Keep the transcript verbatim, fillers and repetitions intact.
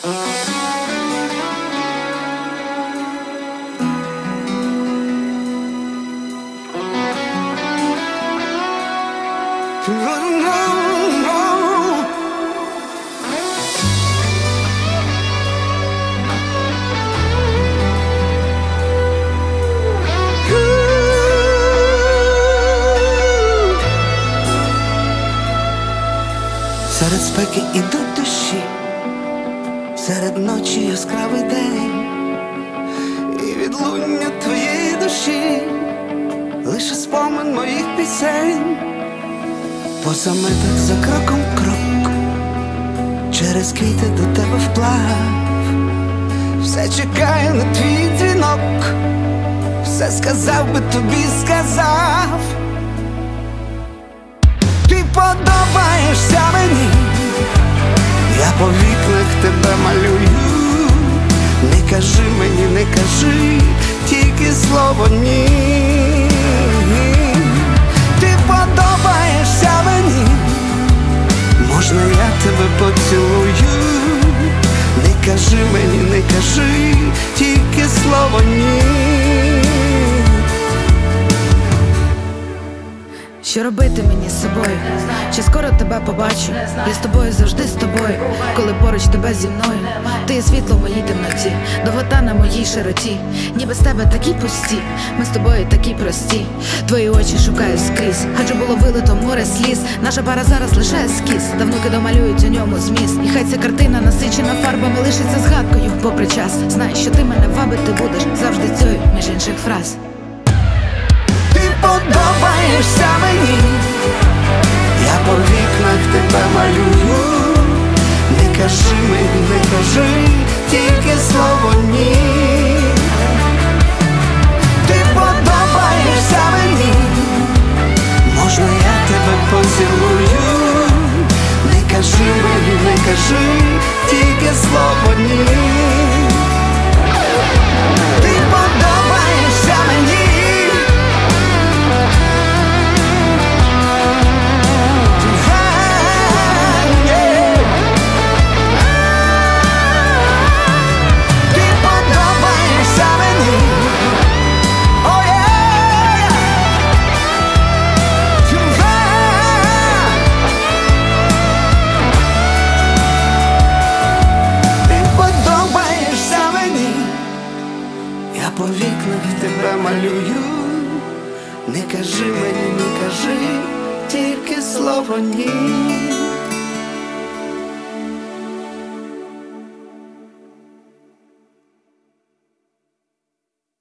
Серед спеки ідуть дощі, серед ночі яскравий день, і відлуння твоєї душі лише спомин моїх пісень. По заметах за кроком крок, через квіти до тебе вплав, все чекає на твій дзвінок, все сказав би тобі, сказав. Ти подобаєшся мені, я по вікнах тебе малюю. Не кажи мені, не кажи, тільки слово ні. Ти подобаєшся мені, можна я тебе поцілую? Не кажи мені, не кажи, тільки слово ні. Що робити мені з собою? Чи скоро тебе побачу? Я з тобою, завжди з тобою, коли поруч тебе зі мною. Ти є світло в моїй темноті, довгота на моїй широті. Ні, без тебе такі пусті, ми з тобою такі прості. Твої очі шукаю скрізь, адже було вилито море сліз. Наша пара зараз лише ескіз, та внуки домалюють у ньому зміст. І хай ця картина насичена фарбами лишиться згадкою попри час. Знай, що ти мене вабити будеш завжди цією, між інших фраз. Подобаєшся мені, я по вікнах тебе малюю. Не кажи мені, не кажи, тільки слово ні. Ти подобаєшся мені, можна я тебе поцілую? Не кажи мені, не кажи, тільки слово ні. Ти подобаєшся мені. По вікнах тебе малюю. Не кажи мені, не кажи, тільки слово ні.